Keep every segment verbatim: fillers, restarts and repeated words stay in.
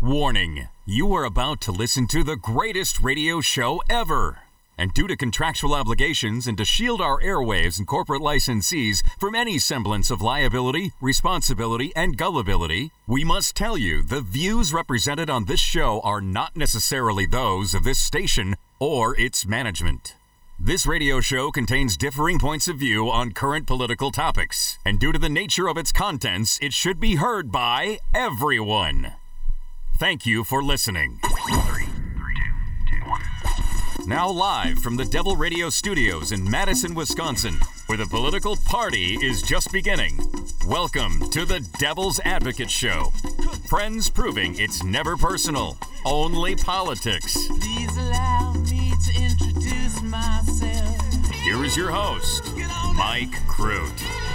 Warning, you are about to listen to the greatest radio show ever. And due to contractual obligations and to shield our airwaves and corporate licensees from any semblance of liability, responsibility, and gullibility, we must tell you the views represented on this show are not necessarily those of this station or its management. This radio show contains differing points of view on current political topics, and due to the nature of its contents, it should be heard by everyone. Thank you for listening. Three, three, two, two, one. Now live from the Devil Radio Studios in Madison, Wisconsin, where the political party is just beginning. Welcome to the Devil's Advocate Show. Friends proving it's never personal, only politics. Please allow me to introduce myself. Here is your host, Mike Crute.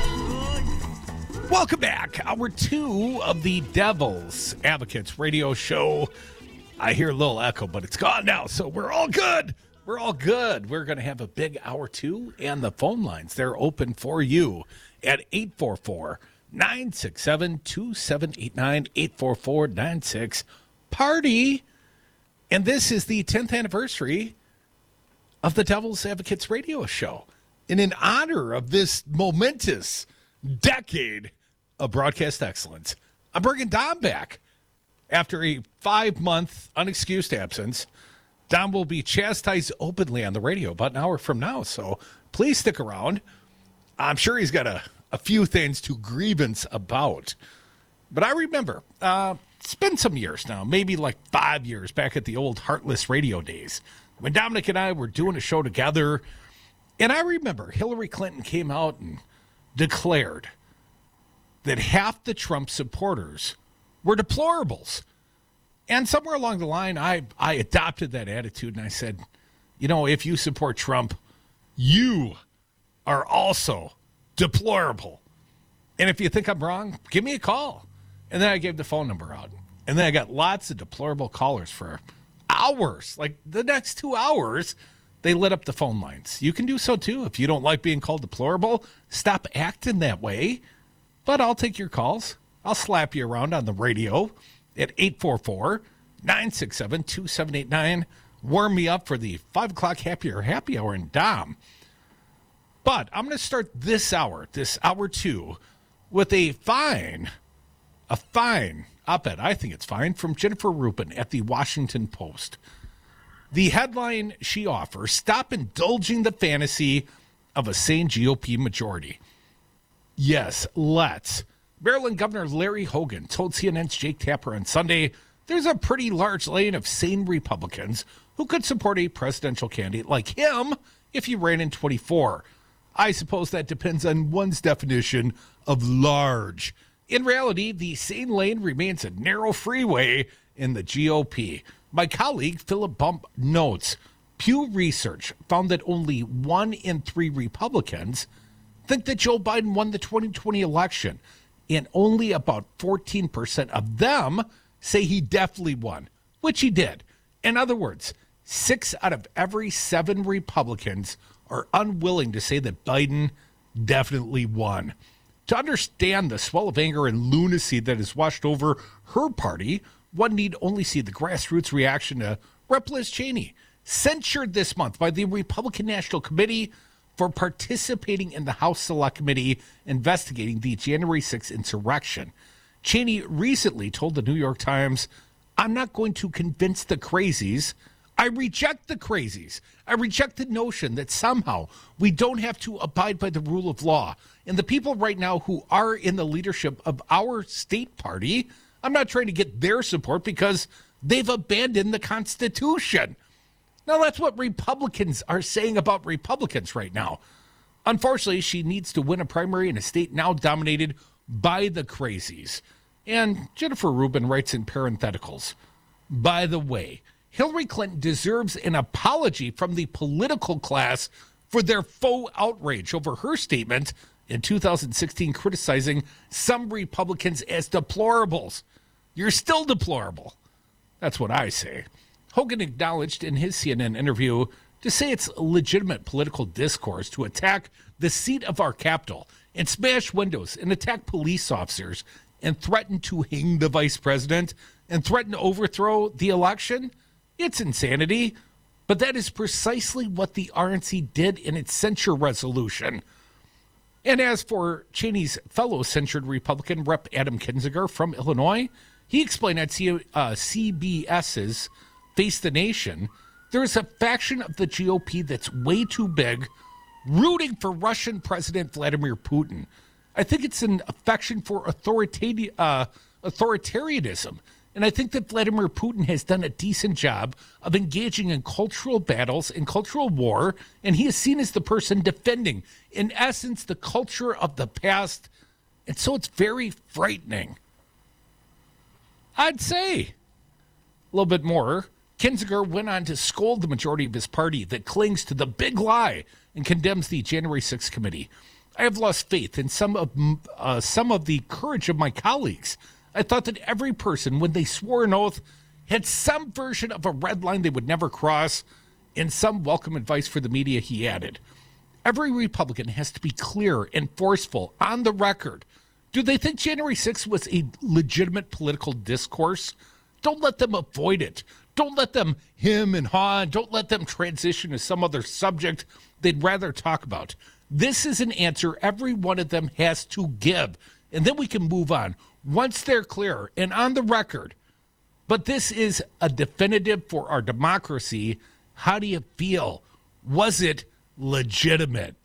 Welcome back. Hour two of the Devil's Advocates Radio Show. I hear a little echo, but it's gone now, so we're all good. We're all good. We're going to have a big hour two, and the phone lines, they're open for you at eight four four, nine six seven, two seven eight nine, eight four four, nine six, party. And this is the tenth anniversary of the Devil's Advocates Radio Show. And in honor of this momentous decade of broadcast excellence, I'm bringing Dom back. After a five-month unexcused absence, Dom will be chastised openly on the radio about an hour from now, so please stick around. I'm sure he's got a, a few things to grievance about. But I remember, uh, it's been some years now, maybe like five years back at the old Heartless Radio days, when Dominic and I were doing a show together, and I remember Hillary Clinton came out and declared that half the Trump supporters were deplorables. And somewhere along the line, I, I adopted that attitude, and I said, you know, if you support Trump, you are also deplorable. And if you think I'm wrong, give me a call. And then I gave the phone number out. And then I got lots of deplorable callers for hours. Like the next two hours, they lit up the phone lines. You can do so, too. If you don't like being called deplorable, stop acting that way. But I'll take your calls. I'll slap you around on the radio at eight four four, nine six seven, two seven eight nine. Warm me up for the five o'clock happy hour, happy hour in Dom. But I'm going to start this hour, this hour two, with a fine, a fine op-ed, I think it's fine, from Jennifer Rubin at the Washington Post. The headline she offers, "Stop indulging the fantasy of a sane G O P majority." Yes, let's. Maryland Governor Larry Hogan told C N N's Jake Tapper on Sunday there's a pretty large lane of sane Republicans who could support a presidential candidate like him if he ran in twenty-four. I suppose that depends on one's definition of large. In reality, the sane lane remains a narrow freeway in the G O P. My colleague Philip Bump notes, Pew Research found that only one in three Republicans think that Joe Biden won the twenty twenty election, and only about fourteen percent of them say he definitely won, which he did. In other words, six out of every seven Republicans are unwilling to say that Biden definitely won. To understand the swell of anger and lunacy that has washed over her party, one need only see the grassroots reaction to Representative Liz Cheney, censured this month by the Republican National Committee for participating in the House Select Committee investigating the January sixth insurrection. Cheney recently told the New York Times, "I'm not going to convince the crazies. I reject the crazies. I reject the notion that somehow we don't have to abide by the rule of law. And the people right now who are in the leadership of our state party, I'm not trying to get their support because they've abandoned the Constitution." Now, that's what Republicans are saying about Republicans right now. Unfortunately, she needs to win a primary in a state now dominated by the crazies. And Jennifer Rubin writes in parentheticals, "By the way, Hillary Clinton deserves an apology from the political class for their faux outrage over her statement in two thousand sixteen criticizing some Republicans as deplorables. You're still deplorable." That's what I say. Hogan acknowledged in his C N N interview to say it's legitimate political discourse to attack the seat of our capital and smash windows and attack police officers and threaten to hang the vice president and threaten to overthrow the election? It's insanity. But that is precisely what the R N C did in its censure resolution. And as for Cheney's fellow censured Republican, Representative Adam Kinzinger from Illinois, he explained at C- uh, CBS's Face the Nation, there is a faction of the G O P that's way too big, rooting for Russian President Vladimir Putin. I think it's an affection for authoritari- uh, authoritarianism. And I think that Vladimir Putin has done a decent job of engaging in cultural battles and cultural war, and he is seen as the person defending, in essence, the culture of the past. And so it's very frightening. I'd say. A little bit more. Kinzinger went on to scold the majority of his party that clings to the big lie and condemns the January sixth committee. I have lost faith in some of uh, some of the courage of my colleagues. I thought that every person, when they swore an oath, had some version of a red line they would never cross, and some welcome advice for the media, he added. Every Republican has to be clear and forceful on the record. Do they think January sixth was a legitimate political discourse? Don't let them avoid it. Don't let them hem and haw. Don't let them transition to some other subject they'd rather talk about. This is an answer every one of them has to give, and then we can move on once they're clear and on the record. But this is a definitive for our democracy. How do you feel? Was it legitimate?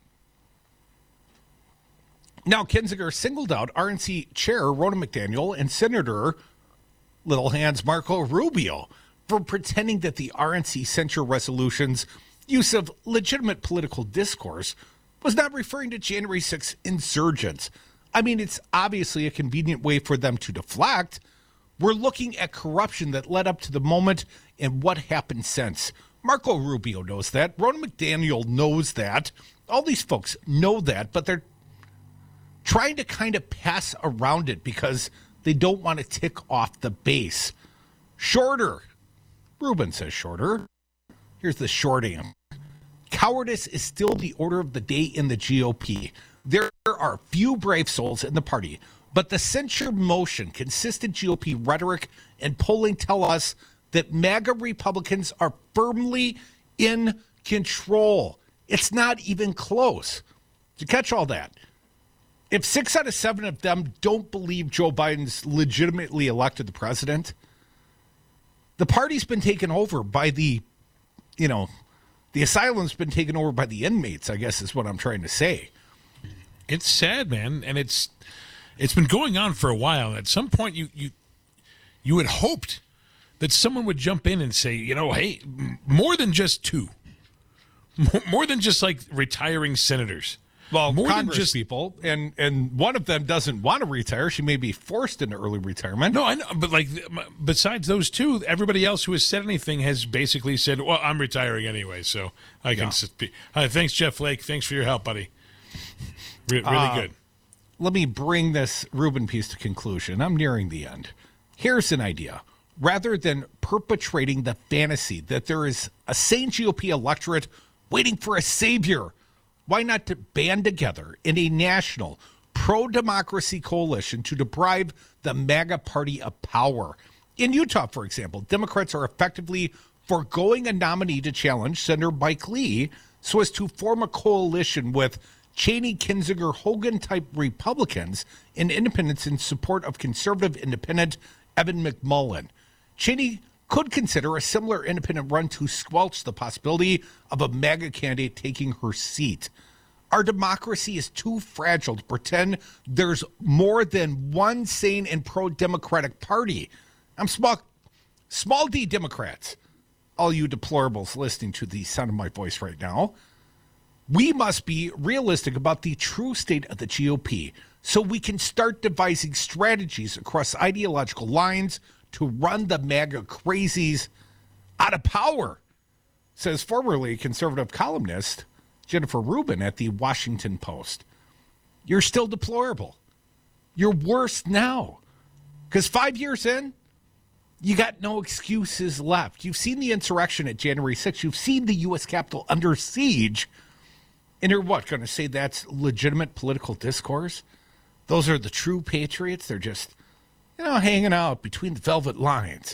Now, Kinzinger singled out R N C Chair Ronna McDaniel and Senator Little Hands Marco Rubio for pretending that the R N C censure resolution's use of legitimate political discourse was not referring to January sixth insurgents. I mean, it's obviously a convenient way for them to deflect. We're looking at corruption that led up to the moment and what happened since. Marco Rubio knows that. Ronna McDaniel knows that. All these folks know that, but they're trying to kind of pass around it because they don't want to tick off the base. Shorter. Rubin says shorter. Here's the short answer. Cowardice is still the order of the day in the G O P. There are few brave souls in the party, but the censure motion, consistent G O P rhetoric, and polling tell us that MAGA Republicans are firmly in control. It's not even close. To catch all that, if six out of seven of them don't believe Joe Biden's legitimately elected the president, the party's been taken over by the, you know, the asylum's been taken over by the inmates, I guess is what I'm trying to say. It's sad, man, and it's it's been going on for a while. At some point, you you you had hoped that someone would jump in and say, you know, hey, more than just two, more than just like retiring senators. Well, more Congress than just people, and and one of them doesn't want to retire. She may be forced into early retirement. No, I know, but like besides those two, everybody else who has said anything has basically said, "Well, I'm retiring anyway, so I can." Yeah. Be. Hi, thanks, Jeff Flake. Thanks for your help, buddy. Re- really uh, good. Let me bring this Rubin piece to conclusion. I'm nearing the end. Here's an idea. Rather than perpetrating the fantasy that there is a sane G O P electorate waiting for a savior, why not to band together in a national pro-democracy coalition to deprive the MAGA party of power? In Utah, for example, Democrats are effectively foregoing a nominee to challenge Senator Mike Lee so as to form a coalition with Cheney, Kinzinger, Hogan-type Republicans and independents in support of conservative independent Evan McMullin. Cheney could consider a similar independent run to squelch the possibility of a MAGA candidate taking her seat. Our democracy is too fragile to pretend there's more than one sane and pro-democratic party. I'm small, small d Democrats, all you deplorables listening to the sound of my voice right now. We must be realistic about the true state of the G O P so we can start devising strategies across ideological lines to run the MAGA crazies out of power, says formerly conservative columnist Jennifer Rubin at the Washington Post. You're still deplorable. You're worse now. Because five years in, you got no excuses left. You've seen the insurrection at January sixth. You've seen the U S Capitol under siege. And you're what, going to say that's legitimate political discourse? Those are the true patriots? They're just, you know, hanging out between the velvet lines.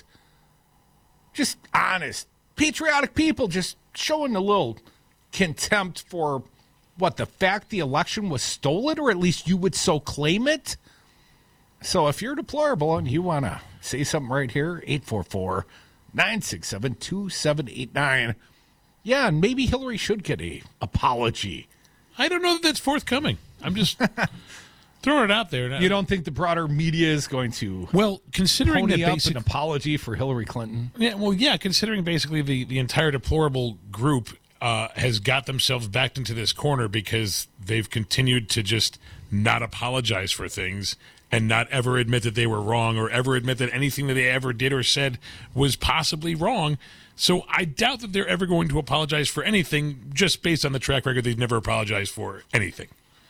Just honest, patriotic people just showing a little contempt for, what, the fact the election was stolen, or at least you would so claim it? So if you're deplorable and you want to say something right here, eight four four, nine six seven, two seven eight nine. Yeah, and maybe Hillary should get a apology. I don't know that that's forthcoming. I'm just throwing it out there. You don't think the broader media is going to well, considering pony that up basic, an apology for Hillary Clinton? Yeah, well, yeah, considering basically the, the entire deplorable group uh, has got themselves backed into this corner because they've continued to just not apologize for things and not ever admit that they were wrong or ever admit that anything that they ever did or said was possibly wrong. So I doubt that they're ever going to apologize for anything just based on the track record. They've never apologized for anything.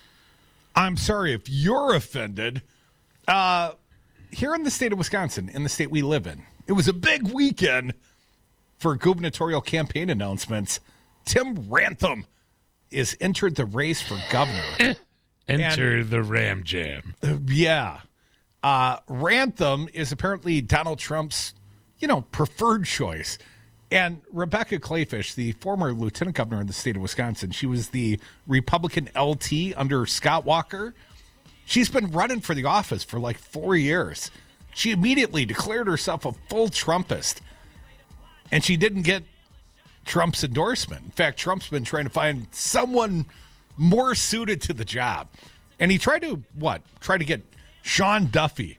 I'm sorry if you're offended. Uh, here in the state of Wisconsin, in the state we live in, it was a big weekend for gubernatorial campaign announcements. Tim Ramthun is entered the race for governor. Enter and, the Ram Jam. Uh, yeah. Uh, Ramthun is apparently Donald Trump's, you know, preferred choice. And Rebecca Clayfish, the former lieutenant governor in the state of Wisconsin, she was the Republican L T under Scott Walker. She's been running for the office for like four years. She immediately declared herself a full Trumpist. And she didn't get Trump's endorsement. In fact, Trump's been trying to find someone more suited to the job. And he tried to, what? Try to get Sean Duffy,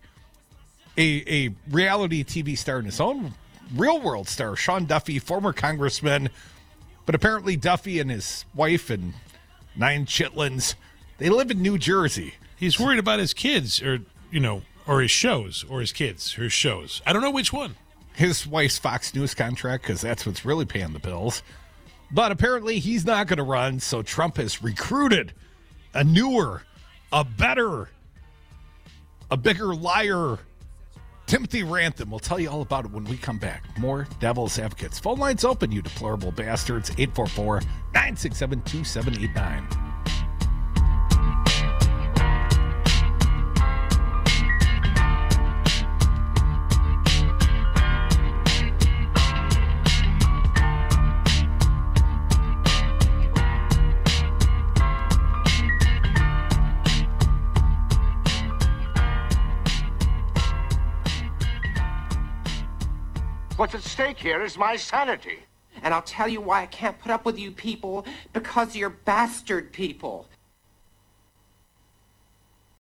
a, a reality T V star in his own real world star, Sean Duffy, former congressman. But apparently Duffy and his wife and nine chitlins, they live in New Jersey. He's worried about his kids or, you know, or his shows or his kids or his shows. I don't know which one. His wife's Fox News contract, because that's what's really paying the bills. But apparently he's not going to run, so Trump has recruited a newer, a better, a bigger liar, Timothy Ramthun. We'll tell you all about it when we come back. More Devil's Advocates. Phone lines open, you deplorable bastards. eight four four, nine six seven, two seven eight nine. What's at stake here is my sanity. And I'll tell you why I can't put up with you people, because you're bastard people.